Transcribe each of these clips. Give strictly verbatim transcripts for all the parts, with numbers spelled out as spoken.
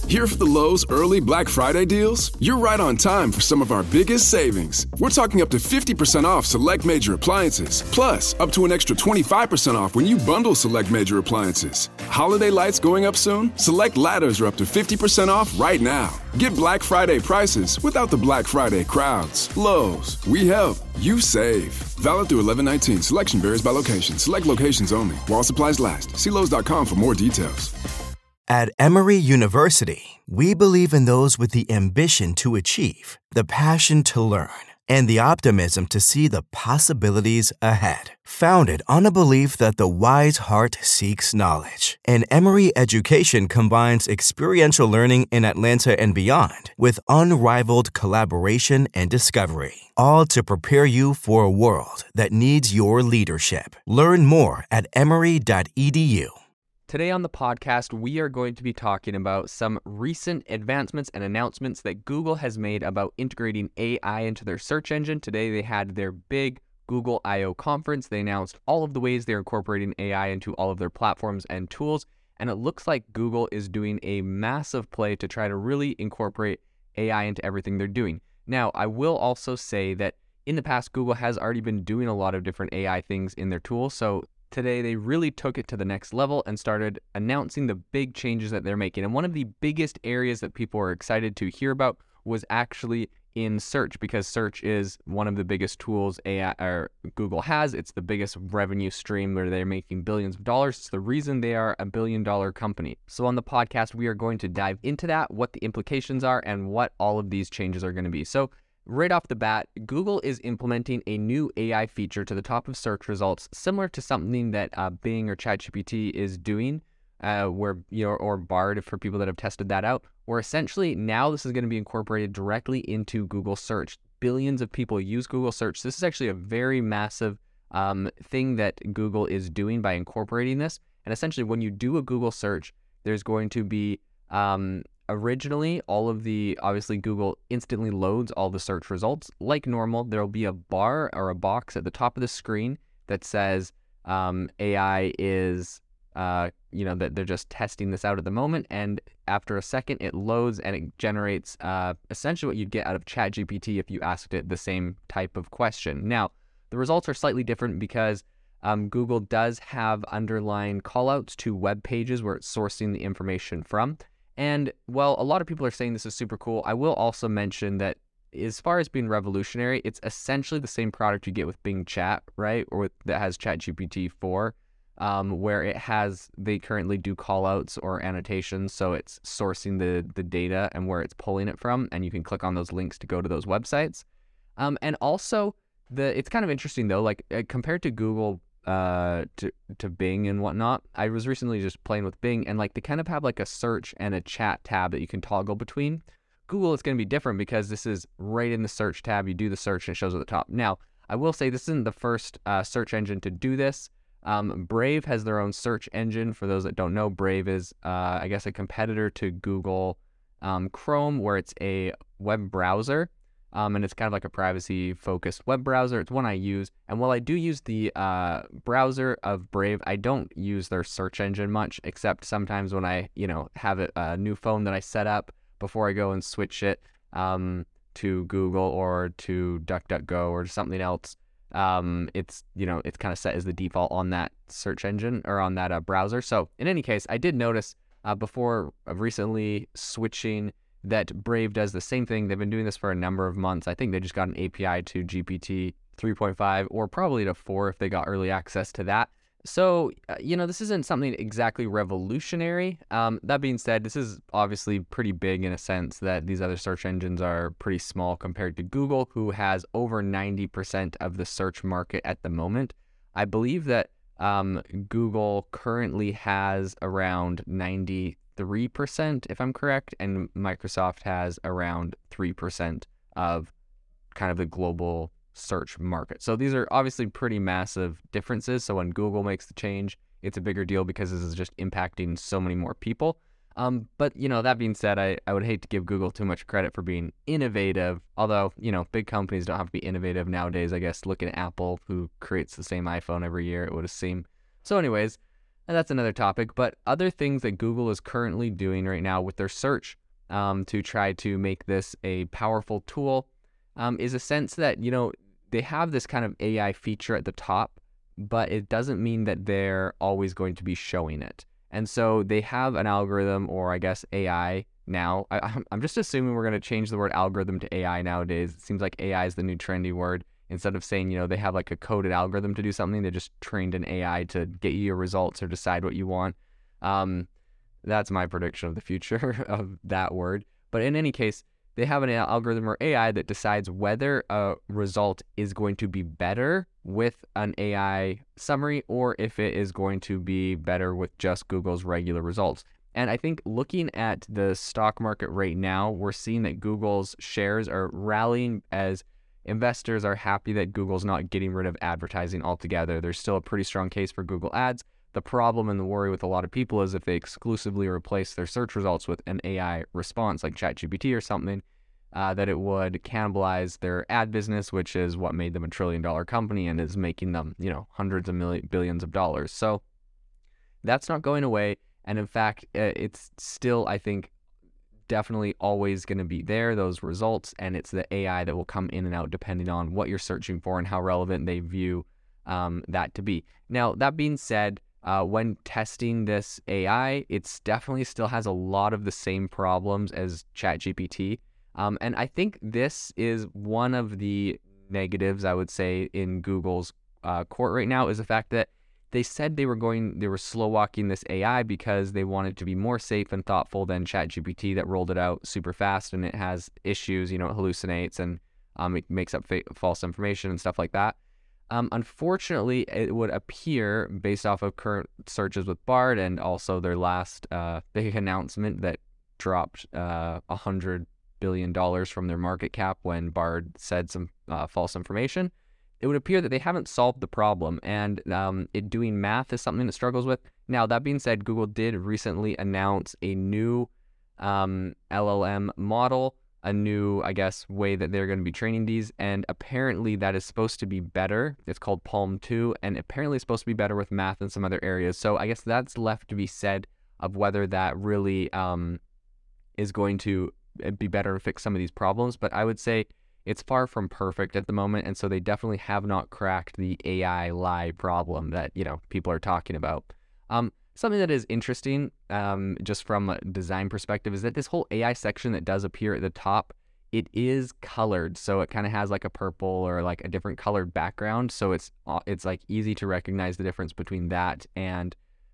Here for the Lowe's early Black Friday deals? You're right on time for some of our biggest savings. We're talking up to fifty percent off select major appliances, plus up to an extra twenty-five percent off when you bundle select major appliances. Holiday lights going up soon? Select ladders are up to fifty percent off right now. Get Black Friday prices without the Black Friday crowds. Lowe's, we help, you save. Valid through eleven nineteen. Selection varies by location. Select locations only. While supplies last. See Lowe's dot com for more details. At Emory University, we believe in those with the ambition to achieve, the passion to learn, and the optimism to see the possibilities ahead. Founded on a belief that the wise heart seeks knowledge, and Emory education combines experiential learning in Atlanta and beyond with unrivaled collaboration and discovery, all to prepare you for a world that needs your leadership. Learn more at emory dot e d u. Today on the podcast, we are going to be talking about some recent advancements and announcements that Google has made about integrating A I into their search engine. Today, they had their big Google I O conference. They announced all of the ways they're incorporating A I into all of their platforms and tools. And it looks like Google is doing a massive play to try to really incorporate A I into everything they're doing. Now, I will also say that in the past, Google has already been doing a lot of different A I things in their tools. So today, they really took it to the next level and started announcing the big changes that they're making. And one of the biggest areas that people are excited to hear about was actually in search, because search is one of the biggest tools A I or Google has. It's the biggest revenue stream where they're making billions of dollars. It's the reason they are a billion dollar company. So on the podcast, we are going to dive into that, what the implications are, and what all of these changes are going to be. So right off the bat, Google is implementing a new A I feature to the top of search results, similar to something that uh, Bing or ChatGPT is doing, uh, where you know, or Bard for people that have tested that out. Where essentially now this is going to be incorporated directly into Google Search. Billions of people use Google Search. This is actually a very massive um, thing that Google is doing by incorporating this. And essentially, when you do a Google search, there's going to be um, Originally, all of the, obviously Google instantly loads all the search results. Like normal, there'll be a bar or a box at the top of the screen that says um, A I is, uh, you know, that they're just testing this out at the moment. And after a second, it loads and it generates uh, essentially what you'd get out of ChatGPT if you asked it the same type of question. Now, the results are slightly different because um, Google does have underlying callouts to web pages where it's sourcing the information from. And while a lot of people are saying this is super cool, I will also mention that as far as being revolutionary, it's essentially the same product you get with Bing Chat, right? Or with, that has ChatGPT four, um, where it has, they currently do callouts or annotations. So it's sourcing the, the data and where it's pulling it from. And you can click on those links to go to those websites. Um, and also, the it's kind of interesting though, like uh, compared to Google uh to to Bing and whatnot. I was recently just playing with Bing, and like they kind of have like a search and a chat tab that you can toggle between. Google is going to be different because this is right in the search tab. You do the search and it shows at the top. Now, I will say this isn't the first uh, search engine to do this. Um, Brave has their own search engine. For those that don't know, Brave is uh, I guess a competitor to Google um, Chrome, where it's a web browser. Um, and it's kind of like a privacy-focused web browser. It's one I use. And while I do use the uh, browser of Brave, I don't use their search engine much, except sometimes when I, you know, have a, a new phone that I set up before I go and switch it um, to Google or to DuckDuckGo or something else. Um, it's, you know, it's kind of set as the default on that search engine or on that uh, browser. So in any case, I did notice uh, before recently switching that Brave does the same thing. They've been doing this for a number of months. I think they just got an A P I to G P T three point five or probably to four if they got early access to that. So, uh, you know, this isn't something exactly revolutionary. Um, that being said, this is obviously pretty big in a sense that these other search engines are pretty small compared to Google, who has over ninety percent of the search market at the moment. I believe that um, Google currently has around ninety three percent, if I'm correct, and Microsoft has around three percent of kind of the global search market. So these are obviously pretty massive differences. So when Google makes the change, it's a bigger deal because this is just impacting so many more people. Um, but, you know, that being said, I, I would hate to give Google too much credit for being innovative, although, you know, big companies don't have to be innovative nowadays. I guess looking at Apple, who creates the same iPhone every year, it would seem. So anyways, And that's another topic. But other things that Google is currently doing right now with their search um, to try to make this a powerful tool um, is a sense that, you know, they have this kind of A I feature at the top, but it doesn't mean that they're always going to be showing it. And so they have an algorithm, or I guess A I now. I, I'm just assuming we're going to change the word algorithm to A I nowadays. It seems like A I is the new trendy word. Instead of saying, you know, they have like a coded algorithm to do something, they just trained an A I to get you your results or decide what you want. Um, that's my prediction of the future of that word. But in any case, they have an algorithm or A I that decides whether a result is going to be better with an A I summary or if it is going to be better with just Google's regular results. And I think looking at the stock market right now, we're seeing that Google's shares are rallying as investors are happy that Google's not getting rid of advertising altogether. There's still a pretty strong case for Google Ads. The problem and the worry with a lot of people is if they exclusively replace their search results with an A I response like ChatGPT or something, uh, that it would cannibalize their ad business, which is what made them a trillion dollar company and is making them, you know, hundreds of millions, billions of dollars. So that's not going away. And in fact, it's still, I think, definitely always going to be there, those results, and it's the A I that will come in and out depending on what you're searching for and how relevant they view um, that to be. Now, that being said, uh, when testing this A I, it's definitely still has a lot of the same problems as ChatGPT. Um, and I think this is one of the negatives, I would say, in Google's uh, court right now, is the fact that they said they were going, they were slow walking this A I because they wanted to be more safe and thoughtful than ChatGPT that rolled it out super fast, and it has issues, you know, it hallucinates and um, it makes up fa- false information and stuff like that. Um, unfortunately, it would appear, based off of current searches with Bard and also their last uh, big announcement that dropped uh, one hundred billion dollars from their market cap when Bard said some uh, false information, it would appear that they haven't solved the problem, and um, it doing math is something that struggles with. Now, that being said, Google did recently announce a new um, L L M model, a new, I guess, way that they're going to be training these, and apparently that is supposed to be better. It's called Palm two, and apparently it's supposed to be better with math and some other areas. So I guess that's left to be said of whether that really um, is going to be better and fix some of these problems. But I would say it's far from perfect at the moment, and so they definitely have not cracked the A I lie problem that, you know, people are talking about. Um, something that is interesting, um, just from a design perspective, is that this whole A I section that does appear at the top, it is colored, so it kind of has like a purple or like a different colored background, so it's it's like easy to recognize the difference between that and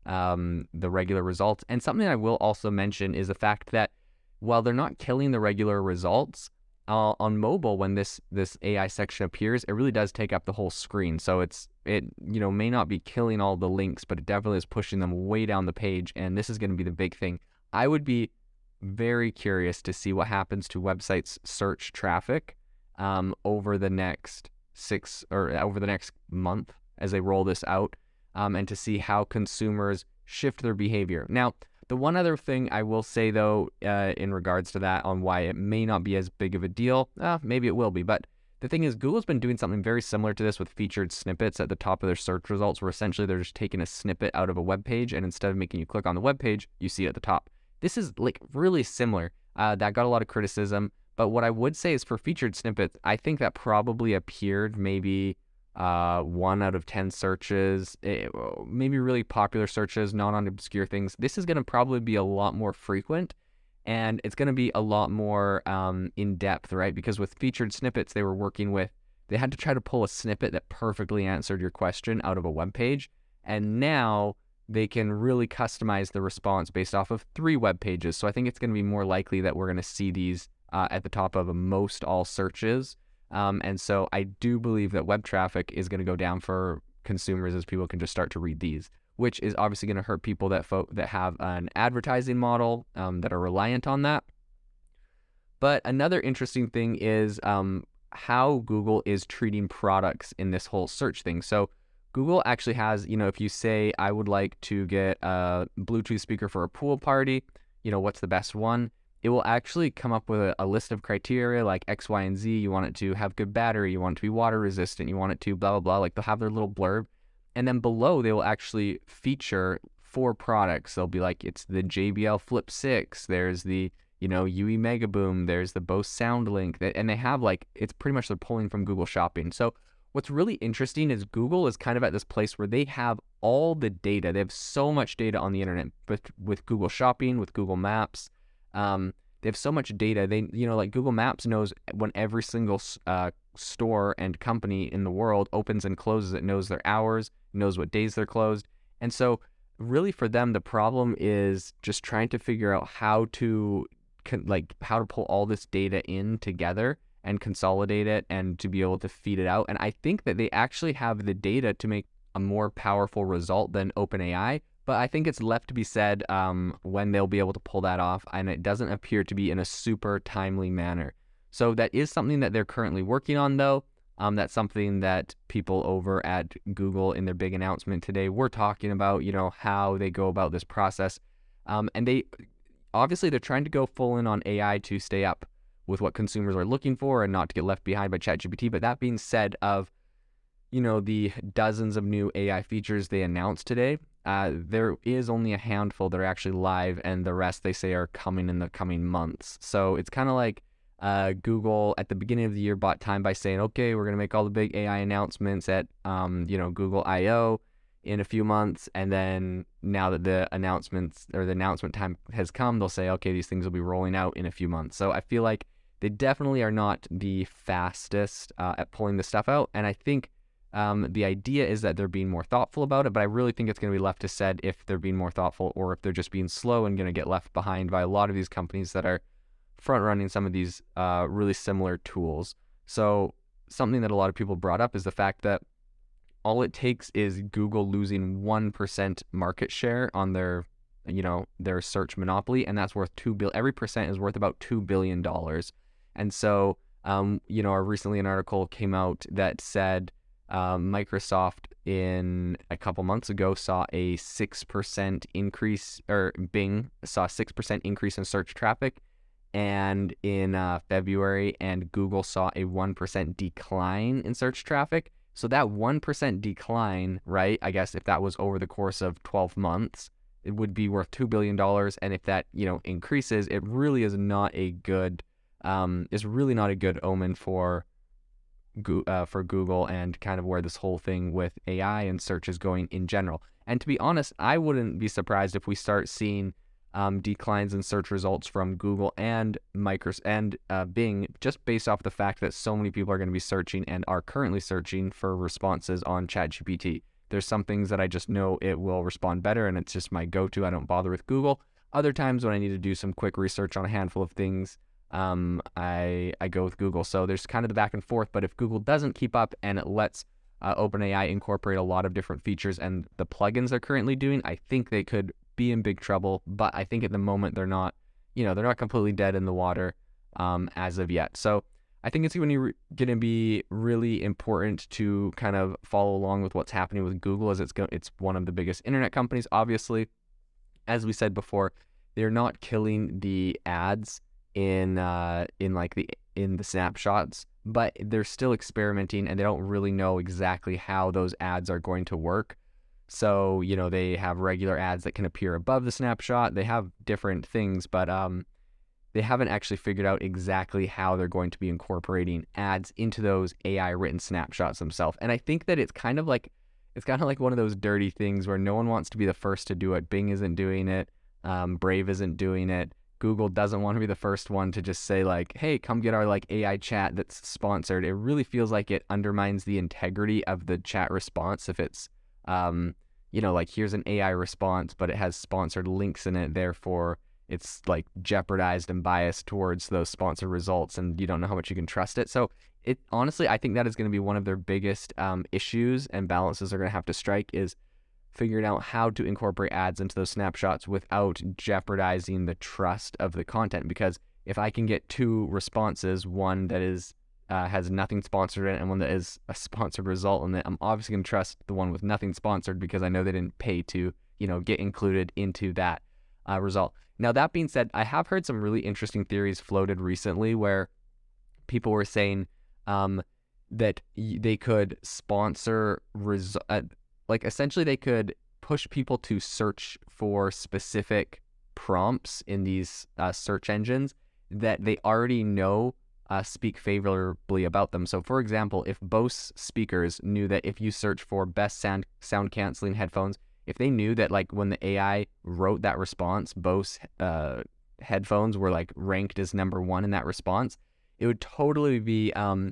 um, the regular results. And something I will also mention is the fact that while they're not killing the regular results, Uh, on mobile, when this this A I section appears, it really does take up the whole screen. So it's it you know may not be killing all the links, but it definitely is pushing them way down the page. And this is going to be the big thing. I would be very curious to see what happens to websites' search traffic um, over the next six or over the next month as they roll this out, um, and to see how consumers shift their behavior. Now, the one other thing I will say, though, uh, in regards to that, on why it may not be as big of a deal, uh, maybe it will be, but the thing is, Google's been doing something very similar to this with featured snippets at the top of their search results, where essentially they're just taking a snippet out of a web page, and instead of making you click on the web page, you see it at the top. This is like really similar. Uh, that got a lot of criticism, but what I would say is for featured snippets, I think that probably appeared maybe Uh, one out of ten searches, it, maybe really popular searches, not on obscure things. This is going to probably be a lot more frequent, and it's going to be a lot more um, in depth, right? Because with featured snippets, they were working with, they had to try to pull a snippet that perfectly answered your question out of a web page, and now they can really customize the response based off of three web pages. So I think it's going to be more likely that we're going to see these uh, at the top of most all searches. Um, and so I do believe that web traffic is going to go down for consumers as people can just start to read these, which is obviously going to hurt people that fo- that have an advertising model um, that are reliant on that. But another interesting thing is um, how Google is treating products in this whole search thing. So Google actually has, you know, if you say, I would like to get a Bluetooth speaker for a pool party, you know, what's the best one? It will actually come up with a, a list of criteria like X, Y, and Z. You want it to have good battery. You want it to be water resistant. You want it to blah, blah, blah. Like they'll have their little blurb. And then below, they will actually feature four products. They'll be like, it's the J B L Flip six, there's the, you know, U E Mega Boom, there's the Bose SoundLink, and they have like, it's pretty much they're pulling from Google Shopping. So what's really interesting is Google is kind of at this place where they have all the data. They have so much data on the internet, but with Google Shopping, with Google Maps, um, they have so much data. They, you know, like Google Maps knows when every single uh, store and company in the world opens and closes. It knows their hours, knows what days they're closed. And so really for them, the problem is just trying to figure out how to like how to pull all this data in together and consolidate it and to be able to feed it out. And I think that they actually have the data to make a more powerful result than OpenAI, but I think it's left to be said um, when they'll be able to pull that off, and it doesn't appear to be in a super timely manner. So that is something that they're currently working on, though. Um, that's something that people over at Google in their big announcement today were talking about, you know, how they go about this process. Um, and they, obviously they're trying to go full in on A I to stay up with what consumers are looking for and not to get left behind by ChatGPT. But that being said, of, you know, the dozens of new A I features they announced today, uh, there is only a handful that are actually live, and the rest they say are coming in the coming months. So it's kind of like uh, Google at the beginning of the year bought time by saying, okay, we're going to make all the big A I announcements at, um, you know, Google I O in a few months. And then now that the announcements or the announcement time has come, they'll say, okay, these things will be rolling out in a few months. So I feel like they definitely are not the fastest uh, at pulling this stuff out. And I think um, the idea is that they're being more thoughtful about it, but I really think it's going to be left to said if they're being more thoughtful or if they're just being slow and going to get left behind by a lot of these companies that are front running some of these uh, really similar tools. So something that a lot of people brought up is the fact that all it takes is Google losing one percent market share on their, you know, their search monopoly, and that's worth two bill. Every percent is worth about two billion dollars. And so, um, you know, recently an article came out that said um, Microsoft in a couple months ago saw a six percent increase, or Bing saw a six percent increase in search traffic, and in uh, February, and Google saw a one percent decline in search traffic. So that one percent decline, right, I guess if that was over the course of twelve months, it would be worth two billion dollars. And if that, you know, increases, it really is not a good, um, is really not a good omen for, uh, for Google and kind of where this whole thing with A I and search is going in general. And to be honest, I wouldn't be surprised if we start seeing Um, declines in search results from Google and Microsoft and uh, Bing, just based off the fact that so many people are going to be searching and are currently searching for responses on ChatGPT. There's some things that I just know it will respond better, and it's just my go-to. I don't bother with Google. Other times when I need to do some quick research on a handful of things, um, I I go with Google. So there's kind of the back and forth. But if Google doesn't keep up and it lets uh, OpenAI incorporate a lot of different features and the plugins they're currently doing, I think they could be in big trouble. But I think at the moment they're not, you know, they're not completely dead in the water um, as of yet. So I think it's going to, re- going to be really important to kind of follow along with what's happening with Google, as it's go- it's one of the biggest internet companies. Obviously, as we said before, they're not killing the ads in uh, in like the in the snapshots, but they're still experimenting, and they don't really know exactly how those ads are going to work. So, you know, they have regular ads that can appear above the snapshot. They have different things, but um, they haven't actually figured out exactly how they're going to be incorporating ads into those A I written snapshots themselves. And I think that it's kind of like, it's kind of like one of those dirty things where no one wants to be the first to do it. Bing isn't doing it. Um, Brave isn't doing it. Google doesn't want to be the first one to just say like, hey, come get our like A I chat that's sponsored. It really feels like it undermines the integrity of the chat response if it's, Um, you know, like here's an A I response, but it has sponsored links in it. Therefore, it's like jeopardized and biased towards those sponsored results, and you don't know how much you can trust it. So it honestly, I think that is going to be one of their biggest um, issues and balances they're going to have to strike, is figuring out how to incorporate ads into those snapshots without jeopardizing the trust of the content. Because if I can get two responses, one that is Uh, has nothing sponsored in it and one that is a sponsored result in it, I'm obviously going to trust the one with nothing sponsored because I know they didn't pay to, you know, get included into that uh, result. Now, that being said, I have heard some really interesting theories floated recently where people were saying um, that y- they could sponsor, res- uh, like essentially they could push people to search for specific prompts in these uh, search engines that they already know uh, speak favorably about them. So for example, if Bose speakers knew that if you search for best sound sound canceling headphones, if they knew that like when the A I wrote that response, Bose uh, headphones were like ranked as number one in that response, it would totally be um,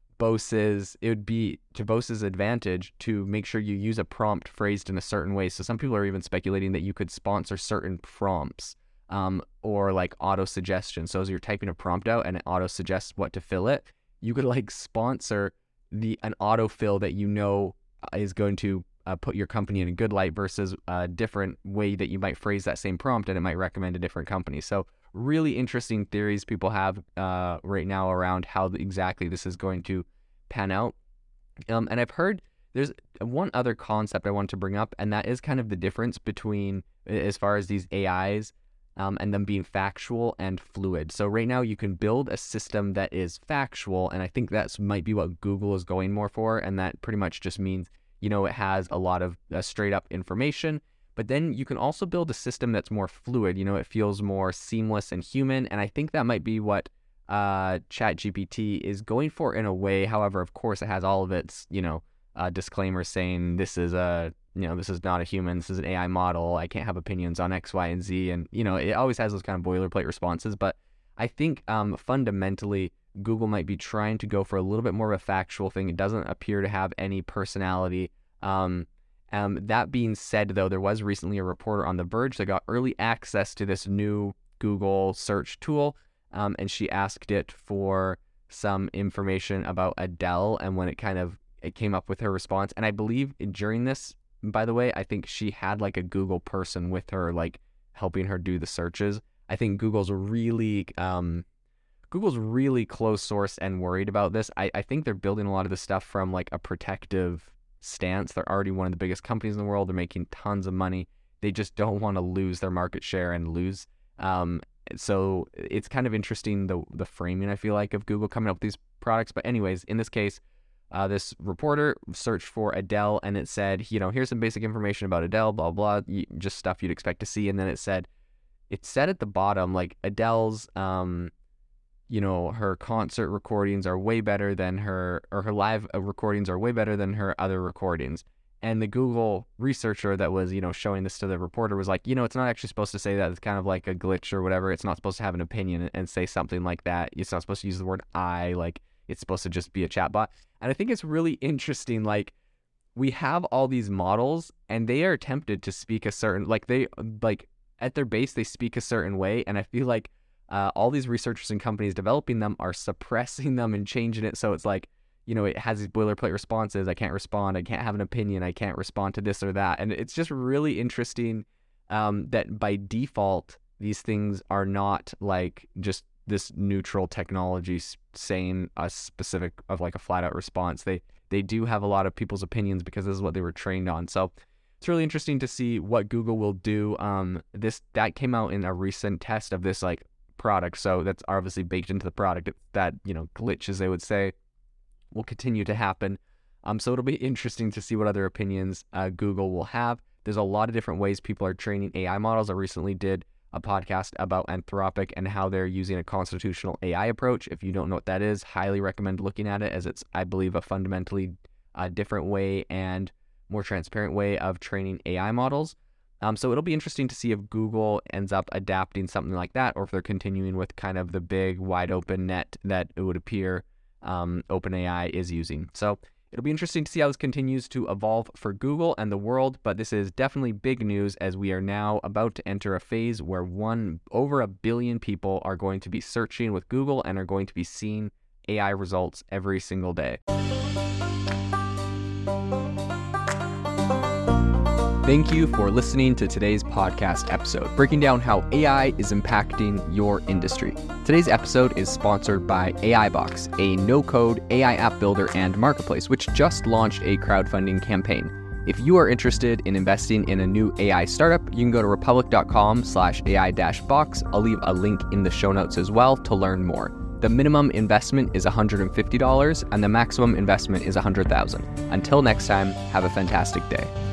Bose's, it would be to Bose's advantage to make sure you use a prompt phrased in a certain way. So some people are even speculating that you could sponsor certain prompts um, or like auto suggestion. So as you're typing a prompt out and it auto suggests what to fill it, you could like sponsor the an autofill that you know is going to uh, put your company in a good light versus a different way that you might phrase that same prompt and it might recommend a different company. So really interesting theories people have uh, right now around how exactly this is going to pan out. Um, and I've heard there's one other concept I want to bring up, and that is kind of the difference between, as far as these A Is um, and them being factual and fluid. So right now you can build a system that is factual, and I think that might be what Google is going more for, and that pretty much just means, you know, it has a lot of uh, straight up information. But then you can also build a system that's more fluid. You know, it feels more seamless and human. And I think that might be what uh, ChatGPT is going for in a way. However, of course, it has all of its, you know, uh, disclaimers saying this is a, you know, this is not a human. This is an A I model. I can't have opinions on X, Y, and Z. And, you know, it always has those kind of boilerplate responses. But I think um, fundamentally, Google might be trying to go for a little bit more of a factual thing. It doesn't appear to have any personality. Um, Um, that being said, though, there was recently a reporter on The Verge that got early access to this new Google search tool, um, and she asked it for some information about Adele, and when it kind of it came up with her response. And I believe during this, by the way, I think she had like a Google person with her, like helping her do the searches. I think Google's really um, Google's really close source and worried about this. I, I think they're building a lot of this stuff from like a protective stance. They're already one of the biggest companies in the world. They're making tons of money. They just don't want to lose their market share and lose. Um, so it's kind of interesting, the the framing, I feel like, of Google coming up with these products. But anyways, in this case, uh, this reporter searched for Adele, and it said, you know, here's some basic information about Adele, blah, blah, just stuff you'd expect to see. And then it said, it said at the bottom, like, Adele's, um, you know, her concert recordings are way better than her, or her live recordings are way better than her other recordings. And the Google researcher that was, you know, showing this to the reporter was like, you know, it's not actually supposed to say that. It's kind of like a glitch or whatever. It's not supposed to have an opinion and say something like that. It's not supposed to use the word I, like it's supposed to just be a chatbot. And I think it's really interesting. Like, we have all these models and they are tempted to speak a certain, like they, like at their base, they speak a certain way. And I feel like uh, all these researchers and companies developing them are suppressing them and changing it. So it's like, you know, it has these boilerplate responses. I can't respond. I can't have an opinion. I can't respond to this or that. And it's just really interesting um, that by default, these things are not like just this neutral technology saying a specific of like a flat out response. They they do have a lot of people's opinions because this is what they were trained on. So it's really interesting to see what Google will do. Um, this that came out in a recent test of this like product. So that's obviously baked into the product. It, that, you know, glitch, as they would say, will continue to happen. Um, so it'll be interesting to see what other opinions uh, Google will have. There's a lot of different ways people are training A I models. I recently did a podcast about Anthropic and how they're using a constitutional A I approach. If you don't know what that is, highly recommend looking at it, as it's, I believe, a fundamentally uh, different way and more transparent way of training A I models. Um, so it'll be interesting to see if Google ends up adapting something like that, or if they're continuing with kind of the big wide open net that it would appear um, OpenAI is using. So it'll be interesting to see how this continues to evolve for Google and the world, but this is definitely big news, as we are now about to enter a phase where one over a billion people are going to be searching with Google and are going to be seeing A I results every single day. Thank you for listening to today's podcast episode, breaking down how A I is impacting your industry. Today's episode is sponsored by AIbox, a no-code A I app builder and marketplace, which just launched a crowdfunding campaign. If you are interested in investing in a new A I startup, you can go to republic.com slash AI dash box. I'll leave a link in the show notes as well to learn more. The minimum investment is one hundred fifty dollars and the maximum investment is one hundred thousand dollars. Until next time, have a fantastic day.